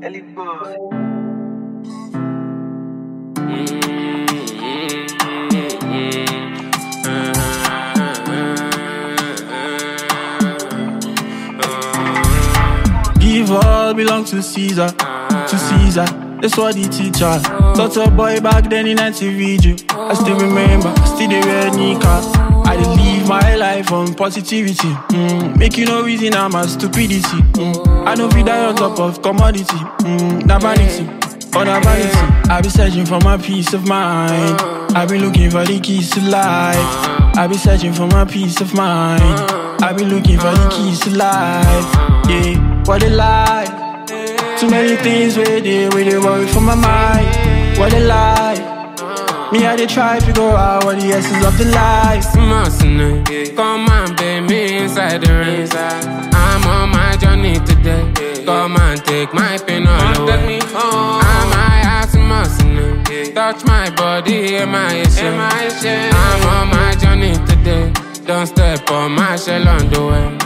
Give all belong to Caesar, to Caesar. That's what the teacher taught a boy back then in anti-video. I still remember, I still dey wear Nika. I dey live my life on positivity. Make you no reason I'm a stupidity. I don't feel die on top of commodity. That vanity, or that vanity. I be searching for my peace of mind. I be looking for the keys to life. I be searching for my peace of mind. I be looking for the keys to life. Yeah, what a lie. Too many things where they worry for my mind. What a lie. Me I dey try to go out what the essence of the life. Come on, baby, inside the rain. I'm on my journey today. Come and take my pain all away. I'm my ass muscling. Touch my body, hear my issue. I'm on my journey today. Don't step on my shell on the way.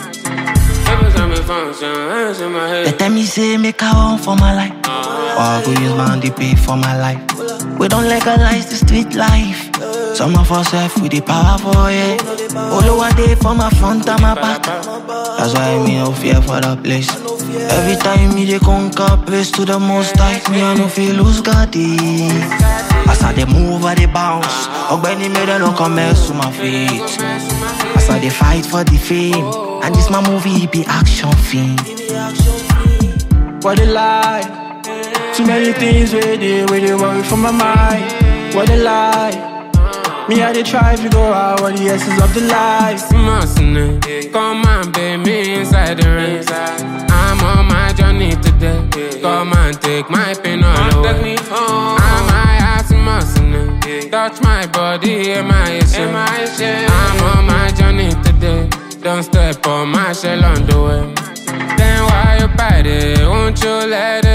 They tell me say make I want for my life, or I go use my money pay for my life. We don't legalize the street life. Some of us have with the power for it. All over day for my front and my back. That's why me no fear for that place. Every time me they conquer, praise to the most high. Me I no feel lose God. As I they move, I they bounce. Ogbeni me they no come mess to my feet. As I they fight for the fame, and this my movie be action film. What a lie. Too many things where they worry for my mind. What a lie. Me I dey try to go out what the essence of the life. Come on, baby, inside the rain. I'm on my journey today. Come and take my pain all away. I'm my ass muscling. Touch my body, hear my issue. I'm on my journey today. Don't step on my shell on the way. Then why you bite it? Won't you let it